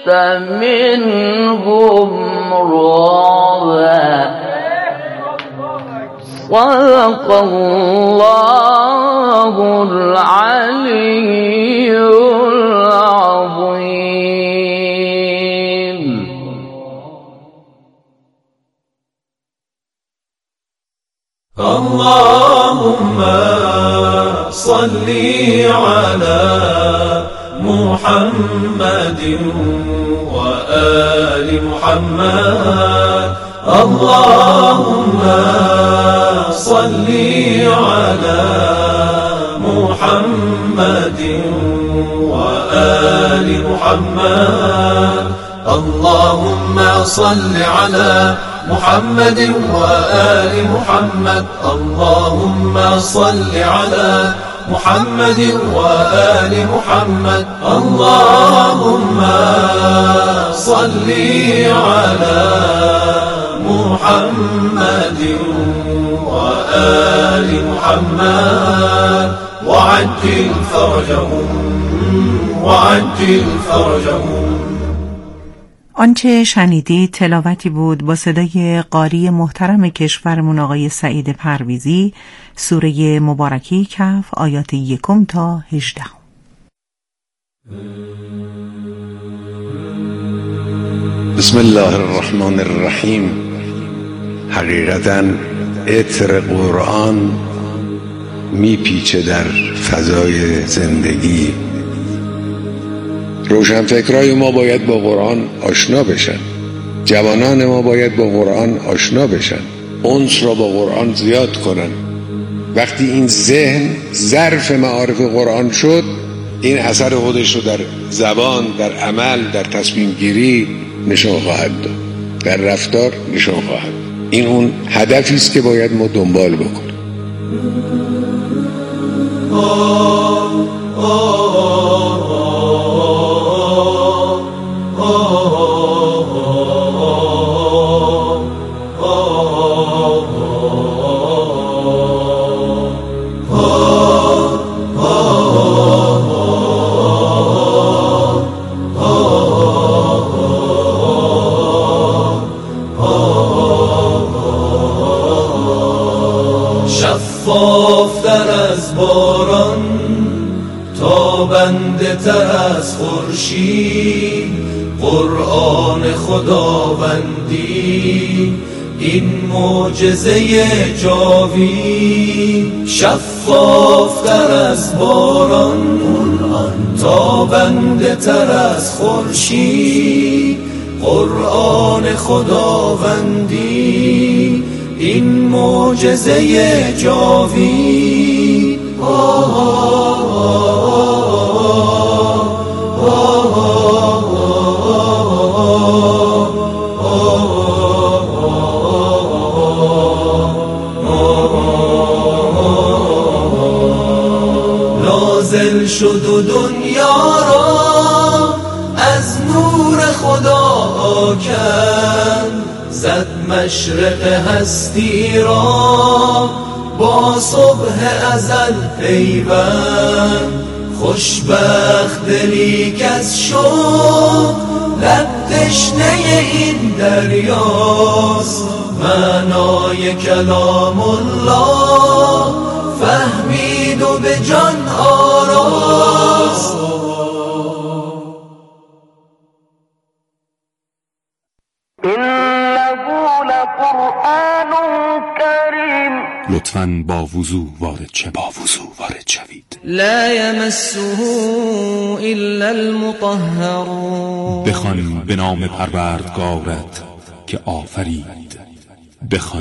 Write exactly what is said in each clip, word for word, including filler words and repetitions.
منهم رعبا صدق الله العلي العظيم. اللهم صل على محمد وآل محمد. اللهم صل على محمد وآل محمد. اللهم صل على محمد وآل محمد. اللهم صل على محمد وآل محمد. اللهم صل على محمد وآل محمد وعجل فرجهم وعجل فرجهم. آنچه شنیدید تلاوتی بود با صدای قاری محترم کشورمون آقای سعید پرویزی، سوره مبارکه کهف آیات یکم تا هجدهم. بسم الله الرحمن الرحیم. حقیقتاً عطر قرآن میپیچه در فضای زندگی. روشنفکرای ما باید با قرآن آشنا بشن، جوانان ما باید با قرآن آشنا بشن، انس را با قرآن زیاد کنن. وقتی این ذهن ظرف معارف قرآن شد، این اثر خودش رو در زبان، در عمل، در تصمیم گیری نشان خواهد داد، در رفتار نشان خواهد. این اون هدفی است که باید ما دنبال بکنیم. شفافتر از باران، تابنده تر از خورشید، قرآن خداوندی این معجزه جاوید. شفافتر از باران، تابنده تر از خورشید، قرآن خداوندی این معجزه جاوید. آه آه آه نازل شد و دنیا را از نور خدا کرد، زد مشرق هستی را با صبح ازل پیوند. خوشبخت دلی کز شد لب تشنه این دریاست، معنای کلام الله فهمید و به جان آراست. لطفاً با وضو وارد شه با وضو وارد شوید. لا یمسه الا المطهرون. بخوان به نام پروردگارت که آفرید. بخوان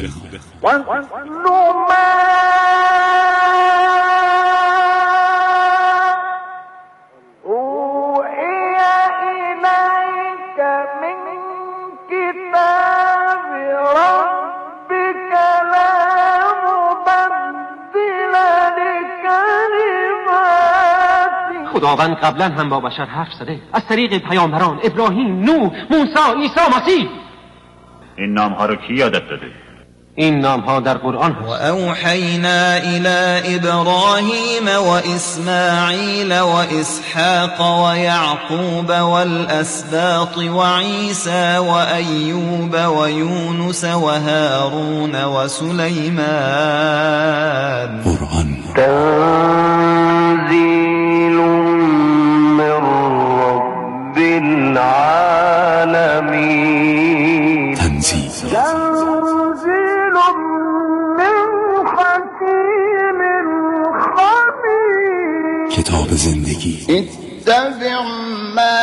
خداوند قبلا هم با بشر حرف زده از طریق پیامبران ابراهیم، نوح، موسی، عیسی مسیح. این نامها رو کی یادت داده؟ این نام ها در قرآن هست. و اوحینا الی ابراهیم و اسماعیل و اسحاق و یعقوب والاسباط و عیسی و ایوب و یونس و هارون و سلیمان. قرآن تنزیل من رب العالمین. تنزیل کتاب زندگی. اتبع ما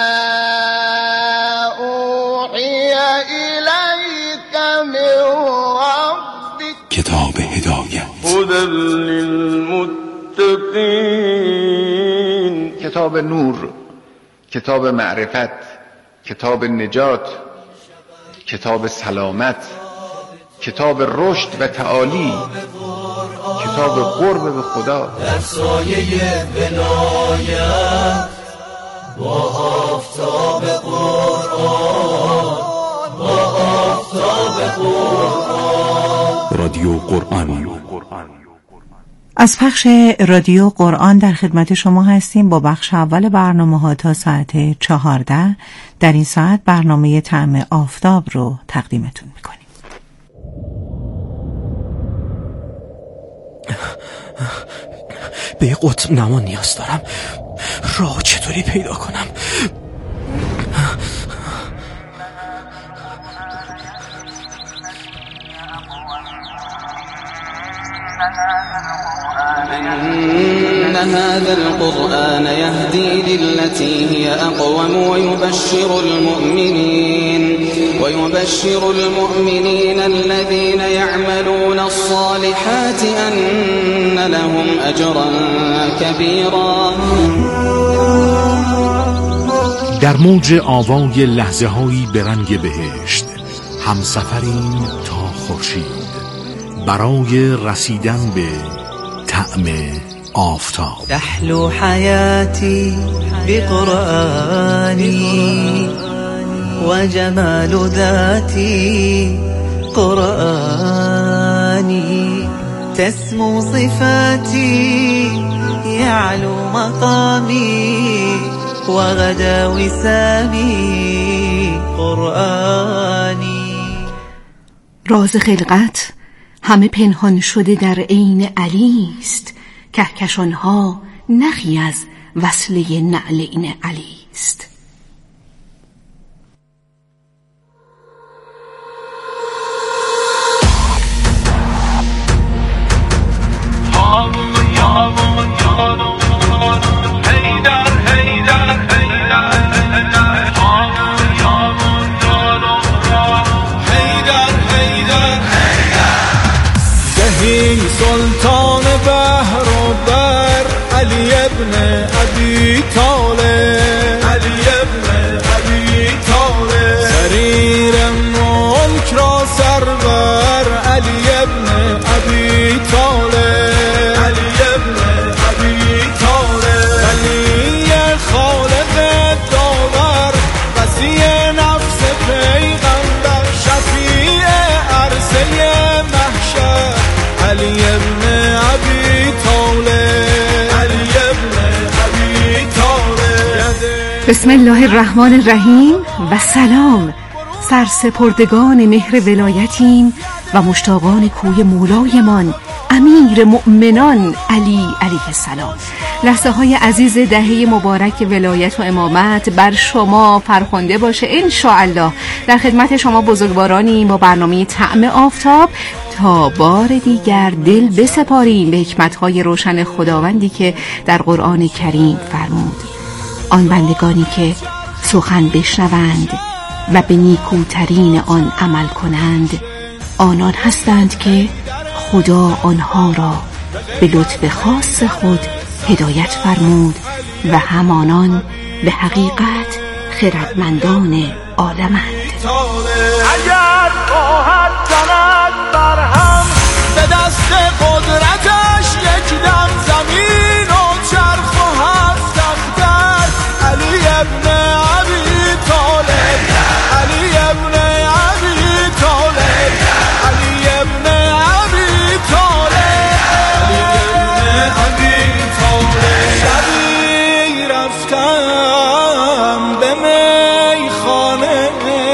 اوحی الیک من ربک. کتاب هدایت. هدی للمتقین. کتاب نور، کتاب معرفت، کتاب نجات، کتاب سلامت، کتاب رشد و تعالی، کتاب قرب به خدا. در سایه ولایت با آفتاب قرآن، با آفتاب قرآن. رادیو قرآن. از پخش رادیو قرآن در خدمت شما هستیم با بخش اول برنامه ها تا ساعت چهارده. در این ساعت برنامه طعم آفتاب رو تقدیمتون میکنیم. به قطب نما نیاز دارم. راه چطوری پیدا کنم؟ إن هذا القرآن يهدي للتي هي أقوم ويبشر المؤمنين ويبشر المؤمنين الذين يعملون الصالحات أن لهم أجرا كبيرا. در موج آوای لحظه هایی به رنگ بهشت همسفریم تا خورشید برای رسیدن به طعم آفتاب. تحلو حياتي بقرآني وجمال ذاتي قرآني تسمو صفاتي يعلو مقامي وغدا وسامي قرآني. راز خلقت همه پنهان شده در عین علی است. کهکشانها نخی از وصله نعل این علی است. سلطان بحر و بر علی ابن ابی طالب، علی ابن ابی طالب سریر ملک را سرور علی ابن ابی طالب، علی ابن ابی طالب ولی خالق داور وسیع نفس پیغمبر شفیع عرصه محشر علی ابن ابی طالب، علی ابن ابی طالب. بسم الله الرحمن الرحیم و سلام. سرسپردگان مهر ولایتیم و مشتاقان کوی مولایمان امیر مؤمنان علی علیه السلام. لحظه های عزیز دهه مبارک ولایت و امامت بر شما فرخنده باشه انشاءالله. در خدمت شما بزرگوارانیم با برنامه طعم آفتاب تا بار دیگر دل بسپاریم به حکمت‌های روشن خداوندی که در قرآن کریم فرمود آن بندگانی که سخن بشنوند و به نیکوترین آن عمل کنند آنان هستند که خدا آنها را به لطف خاص خود هدایت فرمود و همانان به حقیقت خردمندان عالمند. اگر خواهد زند برهم به دست قدرتش یک دم زمین و چرخ و هفت اختر علی ابن ابی طالب، علی ابن ابی طالب، علی ابن رفتم به میخانه،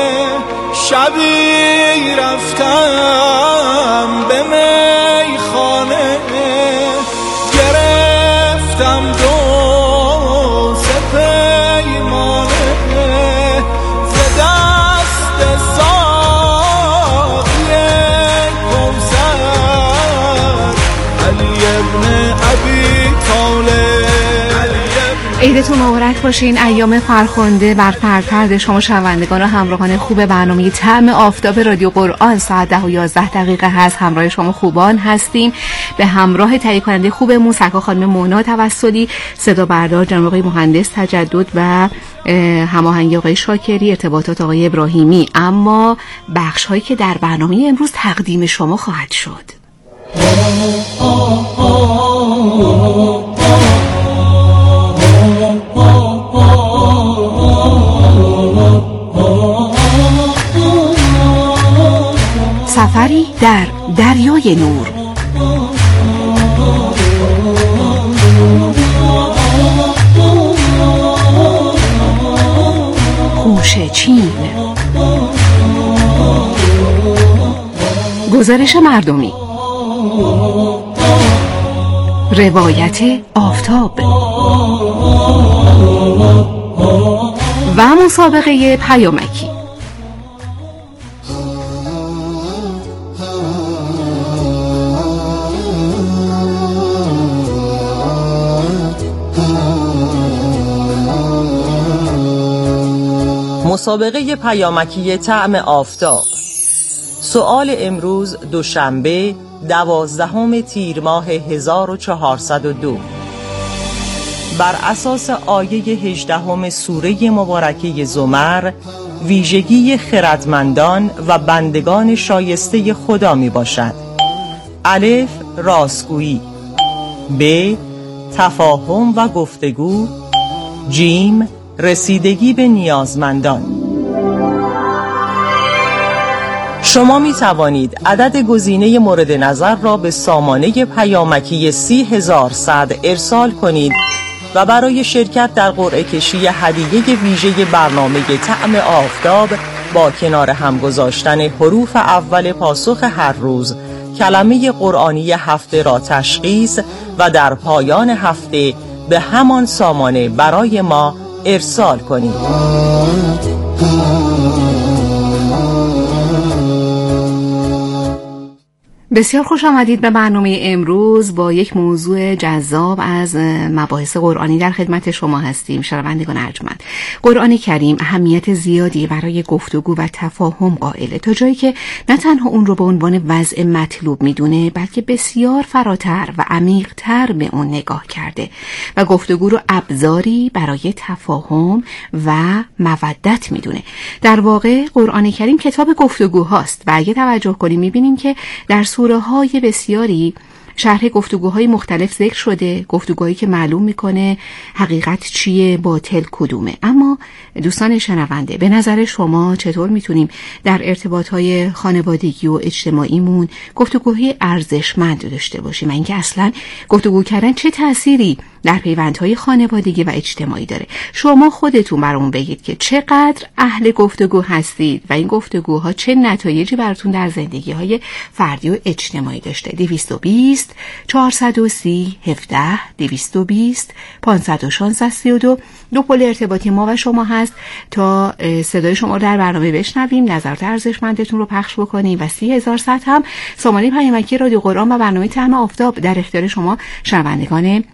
شبی رفتم به میخانه، گرفتم دو سه پیمانه ز دست ساقی کوثر علی ابن ابی طالب. عیدتون مبارک باشین. ایام فرخنده بر پرپرد شما شنوندگان و همراهان خوب برنامه طعم آفتاب رادیو قرآن. ساعت ده و یازده دقیقه هست. همراه شما خوبان هستیم به همراه تهیه کننده خوبمون سرکار خانم مونا توسلی، صدا بردار جناب آقای مهندس تجدد و هماهنگی آقای شاکری، ارتباطات آقای ابراهیمی. اما بخش هایی که در برنامه امروز تقدیم شما خواهد شد. سفری در دریای نور. خوشه چین. گزارش مردمی. روایت آفتاب و مسابقه پیامکی. مسابقه پیامکی طعم آفتاب. سؤال امروز دوشنبه دوازدهم تیر ماه هزار و چهارصد و دو بر اساس آیه هجدهم سوره مبارکه زمر، ویژگی خردمندان و بندگان شایسته خدا می باشد. الف راستگویی، ب تفاهم و گفتگو، جیم رسیدگی به نیازمندان. شما می توانید عدد گزینه مورد نظر را به سامانه پیامکی سی هزار صد ارسال کنید و برای شرکت در قرعه کشی هدیه ویژه برنامه طعم آفتاب با کنار هم گذاشتن حروف اول پاسخ هر روز کلمه قرآنی هفته را تشخیص و در پایان هفته به همان سامانه برای ما ارسال کنید. بسیار خوش آمدید به برنامه امروز. با یک موضوع جذاب از مباحث قرآنی در خدمت شما هستیم. شنوندگان ارجمند، قرآن کریم اهمیت زیادی برای گفتگو و تفاهم قائله، تا جایی که نه تنها اون رو به عنوان وضع مطلوب میدونه، بلکه بسیار فراتر و عمیق‌تر به اون نگاه کرده و گفتگو رو ابزاری برای تفاهم و مودت میدونه. در واقع قرآن کریم کتاب گفتگوهاست و اگه توجه کنیم میبینیم که در سوره های بسیاری شرح گفتگوهای مختلف ذکر شده، گفتگوهایی که معلوم میکنه حقیقت چیه، باطل کدومه. اما دوستان شنونده، به نظر شما چطور میتونیم در ارتباطهای خانوادگی و اجتماعیمون گفتگوهای ارزشمند داشته باشیم و اینکه اصلا گفتگو کردن چه تأثیری در پیوندهای خانوادگی و اجتماعی داره؟ شما خودتون برامون بگید که چقدر اهل گفتگو هستید و این گفتگوها چه نتایجی براتون در زندگی‌های فردی و اجتماعی داشته. دویست و بیست چهارصد و سی هفده دویست و بیست پانصد و شانزده سی و دو دو پل ارتباطی ما و شما هست تا صدای شما رو در برنامه بشنویم، نظرات ارزشمندتون رو پخش بکنیم و سی هزار صد هم سامانه پیامکی رادیو قرآن و برنامه طعم آفتاب در اختیار شما شنوندگان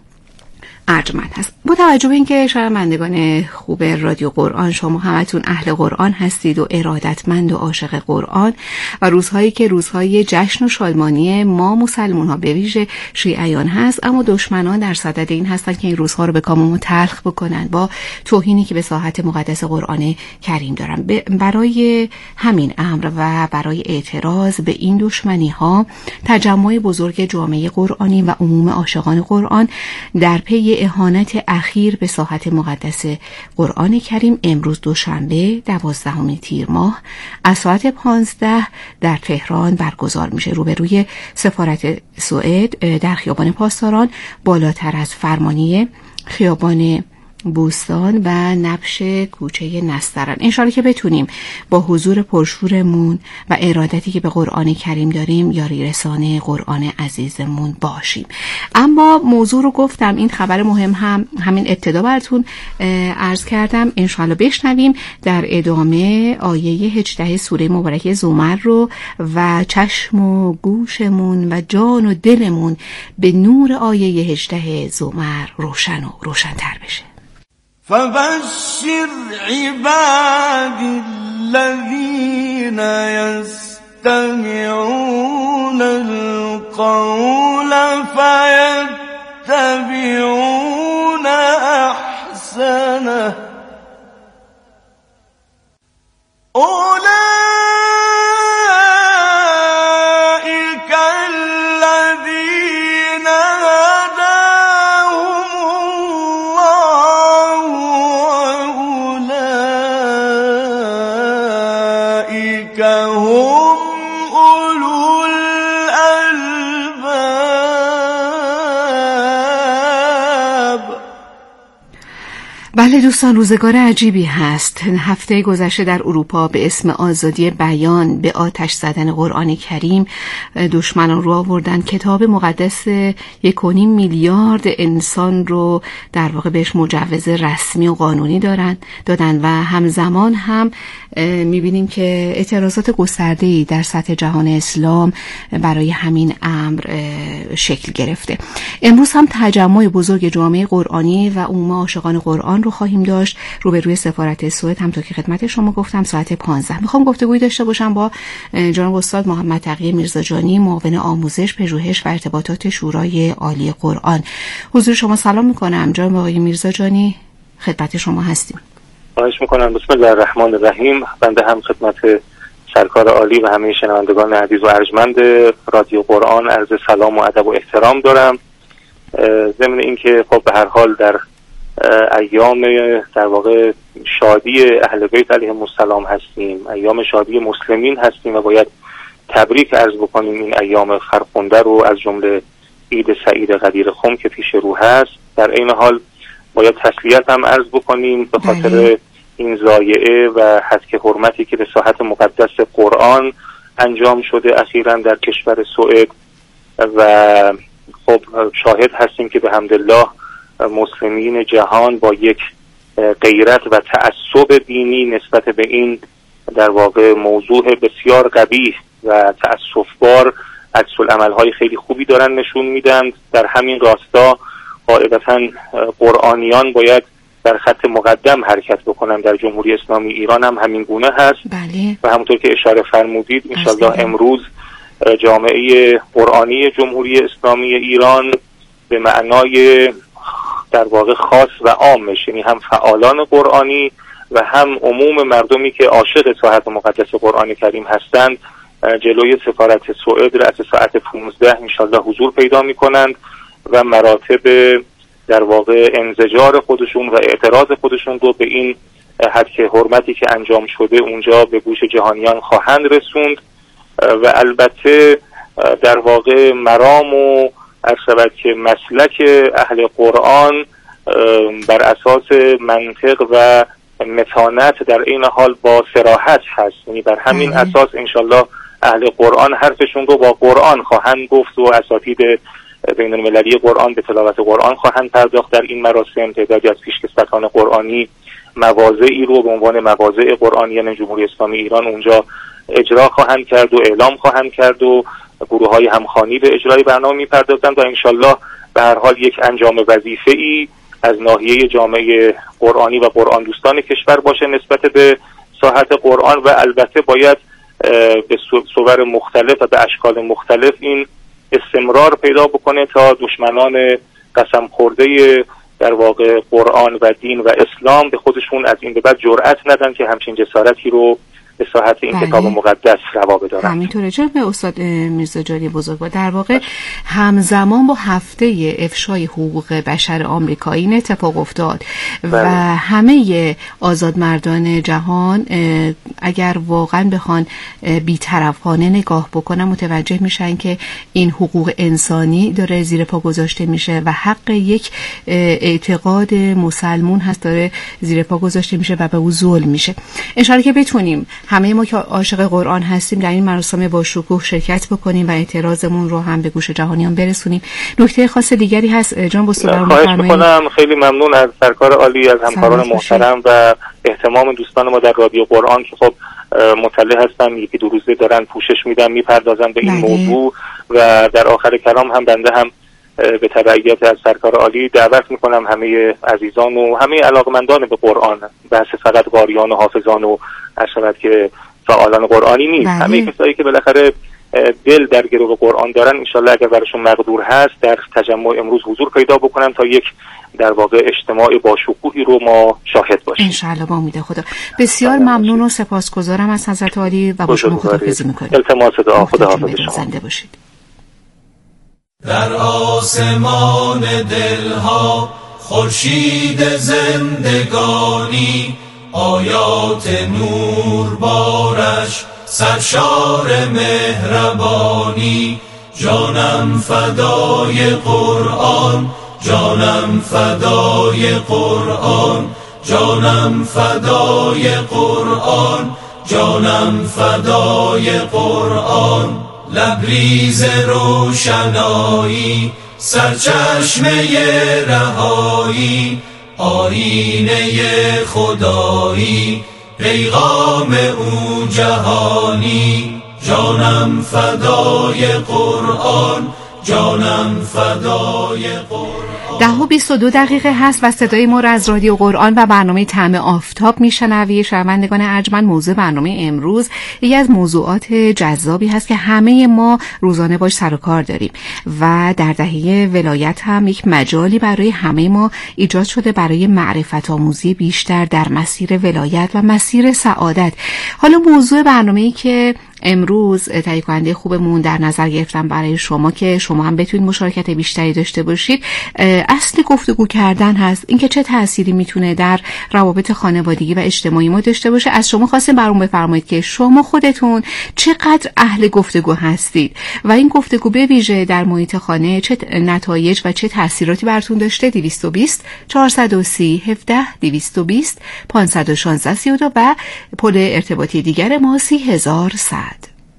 ارجمند هست. با توجه به اینکه شنوندگان خوب رادیو قرآن شما همتون اهل قرآن هستید و ارادتمند و عاشق قرآن و روزهایی که روزهای جشن و شادمانی ما مسلمان ها به ویژه شیعیان هست، اما دشمنان در صدد این هستند که این روزها رو به کام تلخ بکنن با توهینی که به ساحت مقدس قرآن کریم دارن. برای همین امر و برای اعتراض به این دشمنی ها تجمع بزرگ جامعه قرآنی و عموم عاشقان قرآن در پی اهانت اخیر به ساحت مقدس قرآن کریم امروز دوشنبه دوازدهم تیر ماه از ساعت پانزده در تهران برگزار میشه. روبروی سفارت سوئد در خیابان پاسداران بالاتر از فرمانیه خیابان بوستان و نبش کوچه نسترن. انشالله که بتونیم با حضور پرشورمون و ارادتی که به قرآن کریم داریم یاری رسانه قرآن عزیزمون باشیم. اما موضوع رو گفتم، این خبر مهم هم همین ابتدا براتون عرض کردم، انشالله بشنویم در ادامه آیه هجده سوره مبارکه زمر رو و چشم و گوشمون و جان و دلمون به نور آیه هجده زمر روشن و روشن‌تر بشه. فبشر عبادی الذین یستمعون القول فیتبعون احسنه اولئک الذین بله دوستان، روزگار عجیبی هست. هفته گذشته در اروپا به اسم آزادی بیان به آتش زدن قرآن کریم دشمنان رو آوردن. کتاب مقدس یک و نیم میلیارد انسان رو در واقع بهش مجوز رسمی و قانونی دارن دادن و همزمان هم میبینیم که اعتراضات گسترده‌ای در سطح جهان اسلام برای همین امر شکل گرفته. امروز هم تجمع بزرگ جامعه قرآنی و عموم عاشقان قرآن رو خواهیم داشت روبروی سفارت سوئد، همونطور که خدمت شما گفتم ساعت پانزده. میخوام گفتگویی داشته باشم با جناب استاد محمد تقی میرزاجانی، معاون آموزش، پژوهش و ارتباطات شورای عالی قرآن. حضور شما سلام میکنم جناب آقای میرزاجانی، خدمت شما هستیم. خواهش میکنم. بسم الله الرحمن الرحیم. بنده هم خدمت سرکار عالی و همه شنوندگان عزیز و ارجمند رادیو قرآن عرض سلام و ادب و احترام دارم. ضمن اینکه خب به هر حال در ایام در واقع شادی اهل بیت علیهم السلام هستیم، ایام شادی مسلمین هستیم و باید تبریک عرض بکنیم این ایام فرخنده رو، از جمله عید سعید قدیر خم که پیش رو هست. در این حال باید تسلیت هم عرض بکنیم به خاطر این ضایعه و هتک حرمتی که به ساحت مقدس قرآن انجام شده اخیراً در کشور سوئد و خب شاهد هستیم که به حمدالله مسلمین جهان با یک غیرت و تعصب دینی نسبت به این در واقع موضوع بسیار قبیح و تعصب‌بار عکس‌العمل‌های خیلی خوبی دارن نشون میدن. در همین راستا قاعدتاً قرآنیان باید در خط مقدم حرکت بکنن. در جمهوری اسلامی ایران هم همین گونه هست. بله. و همونطور که اشاره فرمودید انشالله امروز جامعه قرآنی جمهوری اسلامی ایران به معنای در واقع خاص و عامش، یعنی هم فعالان قرآنی و هم عموم مردمی که عاشق ساحت مقدس قرآن کریم هستند، جلوی سفارت سوئد رأس ساعت پانزده انشالله حضور پیدا می کنند و مراتب در واقع انزجار خودشون و اعتراض خودشون رو به این هتک حرمتی که انجام شده اونجا به گوش جهانیان خواهند رسوند و البته در واقع مرام و عرض که مسلک اهل قرآن بر اساس منطق و متانت در این حال با صراحت هست، یعنی بر همین اساس انشالله اهل قرآن حرفشون رو با قرآن خواهند گفت و اساتید بین المللی قرآن به تلاوت قرآن خواهند پرداخت در این مراسم. تعدادی از پیشکسوتان قرآنی مواضعی رو به عنوان مواضع قرآنیان جمهوری اسلامی ایران اونجا اجرا خواهند کرد و اعلام خواهند کرد و گروه های همخوانی به اجرای برنامه میپردازند و انشالله به هر حال یک انجام وظیفه ای از ناحیه جامعه قرآنی و قرآن دوستان کشور باشه نسبت به ساحت قرآن و البته باید به صور مختلف و به اشکال مختلف این استمرار پیدا بکنه تا دشمنان قسم خورده در واقع قرآن و دین و اسلام به خودشون از این به بعد جرأت ندن که همچین جسارتی رو به صحت این بله. کتاب مقدس روا بدارند. همینطوره. چرا به استاد میرزا جاری بزرگوار در واقع همزمان با هفته افشای حقوق بشر آمریکایی این اتفاق افتاد بله. و همه آزادمردان جهان اگر واقعا بخوان بی‌طرفانه نگاه بکنن متوجه میشن که این حقوق انسانی داره زیر پا گذاشته میشه و حق یک اعتقاد مسلمون هست داره زیر پا گذاشته میشه و به او ظلم میشه. انشالله که بتونیم همه ما که عاشق قرآن هستیم در این مراسم با شکوه شرکت بکنیم و اعتراضمون رو هم به گوش جهانیان برسونیم. نکته خاص دیگری هست جان بستودر خواهش میکنم. خیلی ممنون از سرکار عالی، از همکاران محترم و احتمام دوستان ما در رادیو قرآن که خب مطلع هستن، یکی دو روزه دارن پوشش میدن میپردازن به این بله. موضوع و در آخر کلام هم بنده هم به تبعیت از سرکار عالی دعوت میکنم همه عزیزان و همه علاقمندان به قرآن، بحث فقط قاریان و حافظان و اشرت که فعالان قرآنی نیست بله. همه کسایی که بالاخره دل در گرو قرآن دارن انشالله اگر براشون مقدور هست در تجمع امروز حضور پیدا بکنن تا یک در واقع اجتماع با شکوهی رو ما شاهد باشیم انشالله. با امید خدا. بسیار ممنون و سپاسگزارم از حضرت عالی و با شما خداحافظی میکنیم. التماس دعا. خداحافظ شما. زنده باشید. در آسمان دلها خورشید زندگانی، آیات نور بارش سرشار مهربانی. جانم فدای قرآن، جانم فدای قرآن، جانم فدای قرآن، جانم فدای قرآن. لبریز روشنایی، سرچشمه رهایی، آینه خدایی، پیغام او جهانی. جانم فدای قرآن، جانم فدای قرآن. ده و بیست و دو دقیقه هست و صدای ما را از رادیو قرآن و برنامه طعم آفتاب میشنوی. شنوندگان ارجمند، موضوع برنامه امروز یکی از موضوعات جذابی هست که همه ما روزانه باش سر و کار داریم و در دهه ولایت هم یک مجالی برای همه ما ایجاد شده برای معرفت آموزی بیشتر در مسیر ولایت و مسیر سعادت. حالا موضوع برنامه‌ای که امروز تهیه کننده خوبمون در نظر گرفتم برای شما که شما هم بتونید مشارکت بیشتری داشته باشید، اصل گفتگو کردن هست. اینکه چه تأثیری میتونه در روابط خانوادگی و اجتماعی ما داشته باشه. از شما خواستیم برام بفرمایید که شما خودتون چقدر اهل گفتگو هستید و این گفتگو به ویژه در محیط خانه چه نتایج و چه تأثیراتی براتون داشته. دویست و بیست چهارصد و سی هفده دویست و بیست پانصد و شانزده سی و دو و پل ارتباطی دیگر ما سی هزار صد.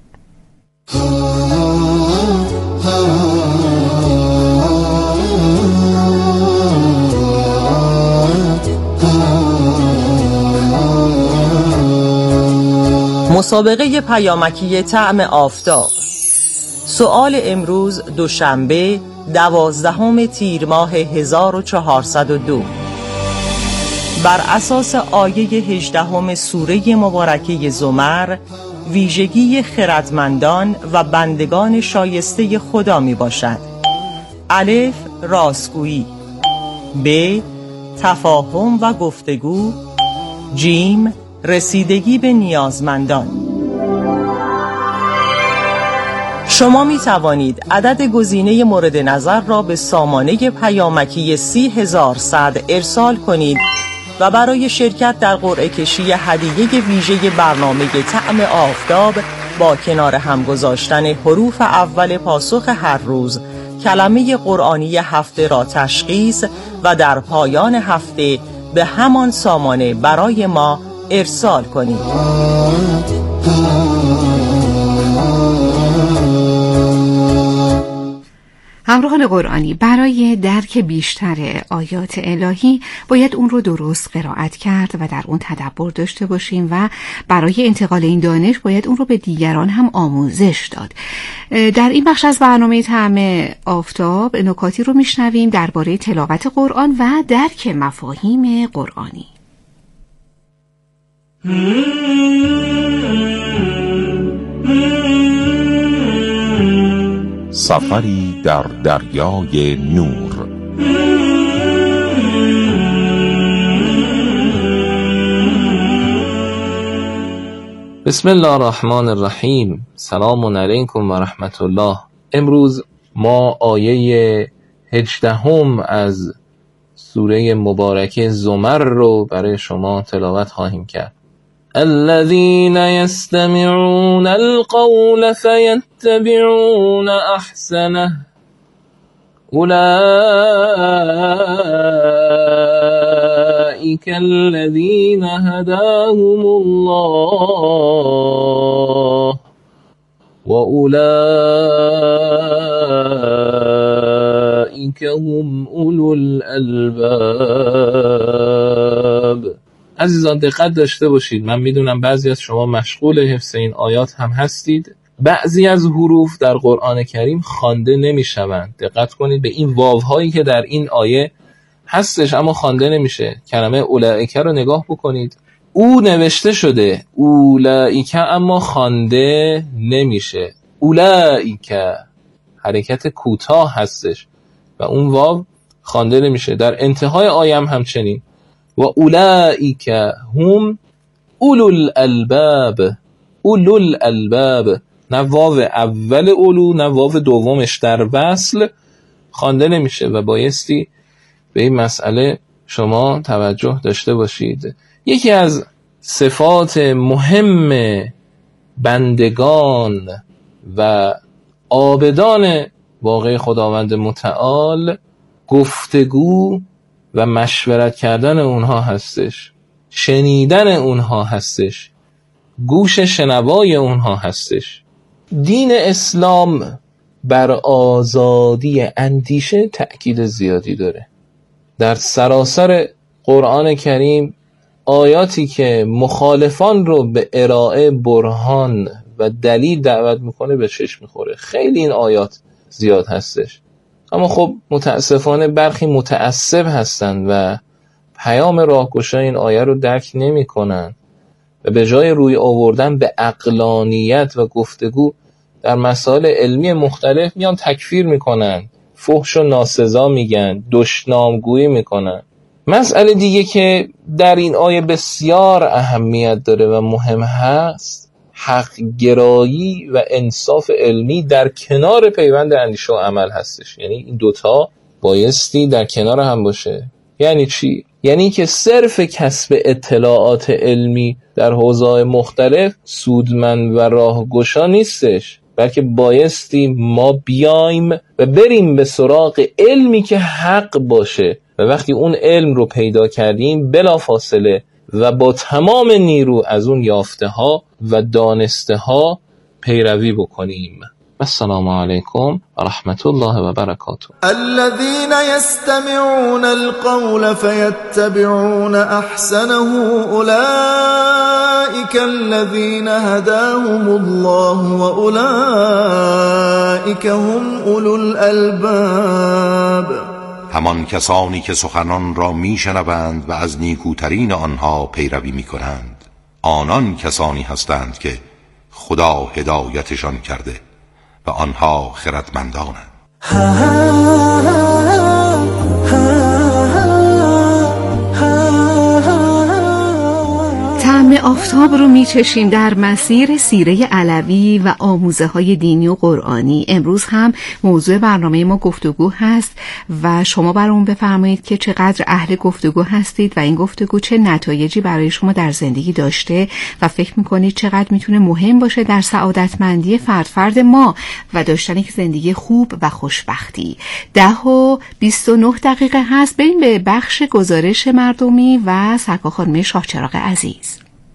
مسابقه پیامکی طعم آفتاب. سؤال امروز دوشنبه دوازدهم تیر ماه هزار و چهارصد و دو بر اساس آیه هجدهم سوره مبارکه زمر، ویژگی خردمندان و بندگان شایسته خدا می باشد. الف راستگویی، ب تفاهم و گفتگو، جیم رسیدگی به نیازمندان. شما می توانید عدد گزینه مورد نظر را به سامانه پیامکی سی هزار صد ارسال کنید و برای شرکت در قرعه کشی هدیه ویژه برنامه طعم آفتاب با کنار هم گذاشتن حروف اول پاسخ هر روز کلمه قرآنی هفته را تشخیص و در پایان هفته به همان سامانه برای ما ارسال کنید. همراهان قرآنی، برای درک بیشتر آیات الهی باید اون رو درست قرائت کرد و در اون تدبر داشته باشیم و برای انتقال این دانش باید اون رو به دیگران هم آموزش داد. در این بخش از برنامه طعم آفتاب نکاتی رو میشنویم درباره تلاوت قرآن و درک مفاهیم قرآنی. سفری در دریای نور. بسم الله الرحمن الرحیم. سلام علیکم و رحمت الله. امروز ما آیه هجدهم از سوره مبارکه زمر رو برای شما تلاوت خواهیم کرد. الذين يستمعون القول فيتبعون احسنه أولئك الذين هداهم الله وأولئك هم أولو الألباب. عزیزان دقت داشته باشید. من میدونم بعضی از شما مشغول حفظ این آیات هم هستید. بعضی از حروف در قرآن کریم خوانده نمیشوند. دقت کنید به این واوهایی که در این آیه هستش اما خوانده نمیشه. کلمه اولئک رو نگاه بکنید. او نوشته شده، اولئک اما خوانده نمیشه. اولئک حرکت کوتاه هستش و اون واو خوانده نمیشه. در انتهای آیه هم همچنین. و اولئک هم اولو الالباب. اولو الالباب، نه واو اول اولو نه واو دومش در وصل خوانده نمیشه و بایستی به این مسئله شما توجه داشته باشید. یکی از صفات مهم بندگان و عابدان واقع خداوند متعال گفتگو و مشورت کردن اونها هستش، شنیدن اونها هستش، گوش شنوای اونها هستش. دین اسلام بر آزادی اندیشه تأکید زیادی داره. در سراسر قرآن کریم آیاتی که مخالفان رو به ارائه برهان و دلیل دعوت میکنه به چشم میخوره. خیلی این آیات زیاد هستش، اما خب متاسفانه برخی متعصب هستند و پیام راهگشای این آیه رو درک نمی کنن و به جای روی آوردن به عقلانیت و گفتگو در مسائل علمی مختلف میان تکفیر میکنن، فحش و ناسزا میگن، دشنامگویی میکنن. مسئله دیگه که در این آیه بسیار اهمیت داره و مهم هست، حق گرایی و انصاف علمی در کنار پیوند اندیشه و عمل هستش. یعنی این دوتا بایستی در کنار هم باشه. یعنی چی؟ یعنی که صرف کسب اطلاعات علمی در حوزه‌های مختلف سودمند و راهگشا نیستش، بلکه بایستی ما بیایم و بریم به سراغ علمی که حق باشه و وقتی اون علم رو پیدا کردیم بلا فاصله و با تمام نیرو از اون یافته ها و دانسته ها پیروی بکنیم. السلام علیکم و رحمت الله و برکاته. الذين يستمعون القول فيتبعون احسنه اولئك الذين هداهم الله واولئك هم اولو الالباب. همان کسانی که سخنان را میشنوند و از نیکوترین آنها پیروی میکنند، آنان کسانی هستند که خدا هدایتشان کرده و آنها خردمندانند. طعم آفتاب رو میچشیم در مسیر سیره علوی و آموزه های دینی و قرآنی. امروز هم موضوع برنامه ما گفتگو هست و شما برامون بفرمایید که چقدر اهل گفتگو هستید و این گفتگو چه نتایجی برای شما در زندگی داشته و فکر میکنید چقدر میتونه مهم باشه در سعادتمندی فرد فرد ما و داشتن یک زندگی خوب و خوشبختی. ده و بیست و نه دقیقه هست. بریم به بخش گزارش مردمی و سرکار خانم شاهچراغ عزیز.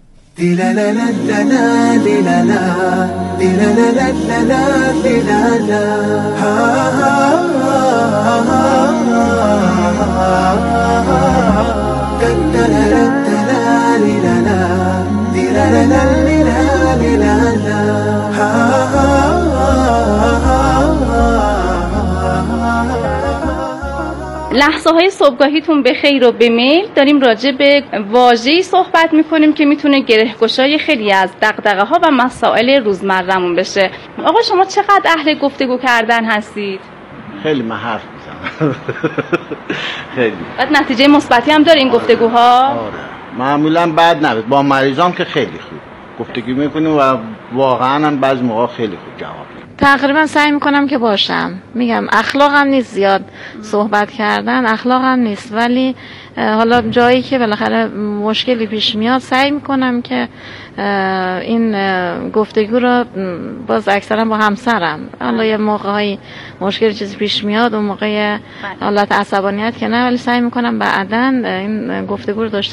لحظه های صبحگاهیتون به خیر و به میل. داریم راجع به واژه‌ای صحبت میکنیم که میتونه گره‌گشای خیلی از دغدغه ها و مسائل روزمره‌مون بشه. آقا شما چقدر اهل گفتگو کردن هستید؟ خیلی من حرف میزنم. خیلی. بعد نتیجه مثبتی هم داره این گفتگوها؟ آره. معمولا بد نبود. با مریضام که خیلی خوب. گفتگو میکنیم و واقعا هم بعضی موقع خیلی خوب جواب میدیم. تقریبا سعی میکنم که باشم. میگم اخلاقم نیست زیاد صحبت کردن، اخلاقم نیست، ولی حالا جایی که بالاخره مشکلی پیش میاد سعی میکنم که این گفتگو رو باز اکثرا با همسرم، حالا یه موقعی مشکل چیزی پیش میاد اون موقع حالت عصبانیت که نه، ولی سعی میکنم بعداً این گفتگو رو داشته